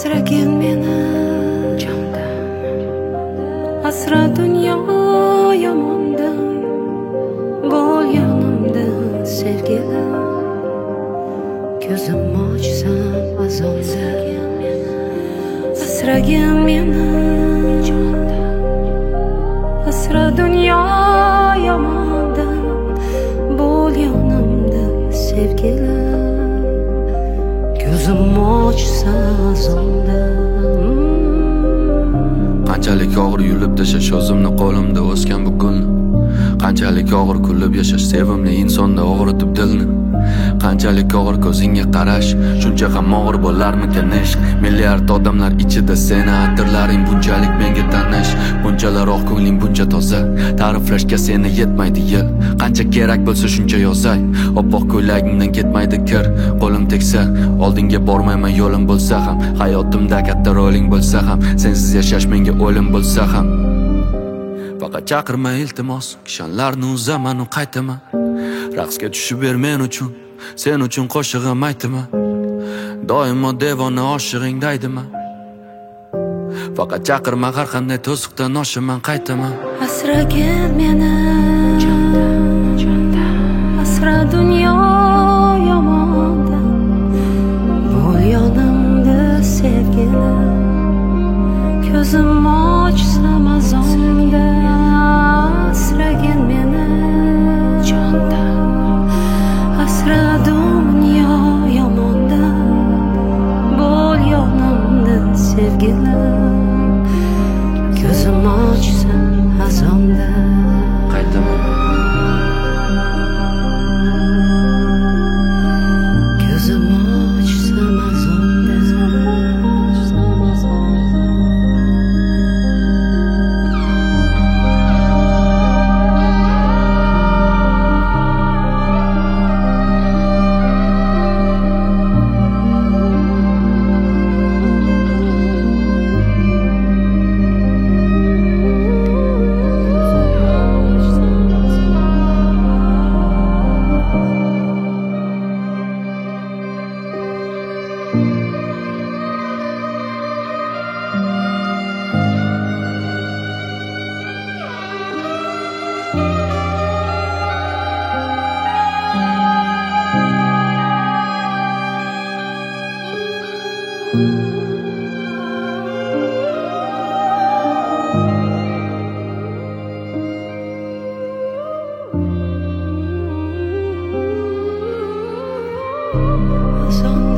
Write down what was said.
asragin meni jondan, asra dunyo yomondan, bo'l yonimda sevgilim. Ko'zim ochsam azonda, asragin meni jondan, asra dunyo yomondan, bo'l yonimda sevgilim. Ko'zim ochsa azonda. Qanchalik og'ir yulib tashash o'zimni qo'limda o'sgan bu gulni, qanchalik og'ir kulib yashash sevimli insonda og'ritib dilni. Qanchalik og'ir ko'zingga qarash, shuncha ham og'ir bo'larmikan ishq. Milliard odamlar ichida seni atirlaring bunchalik menga tanish, bunchalar oq ko'ngling buncha toza, ta'riflashga seni yetmaydi yil. Qancha kerak bo'lsa shuncha yozay, oppoq ko'ylagingdan ketmaydi kir. Qo'lim tegsa oldinga bormayman, yo'lim bo'lsa ham, hayotimda katta roling bo'lsa ham, sensiz yashash menga o'lim bo'lsa ham. Faqat chaqirma iltimos, kishanlarni uzaman u qaytaman. Raqsga tushib ber men uchun, sen uchun qo'shig'im aytaman. Doimo devona oshig'ing daydiman. Faqat chaqirma, har qanday to'siqdan oshaman qaytaman. Asragin meni jondan, asra dunyo yomondan, bo'l yonimda sevgilim. Ko'zim ochsam azonda, asragin meni jondan, asra dunyo yomondan, bo'l yonimda sevgilim. Ko'zim ochsam azonda Qaytaman. Ko'zim ochsam azonda. Azonda.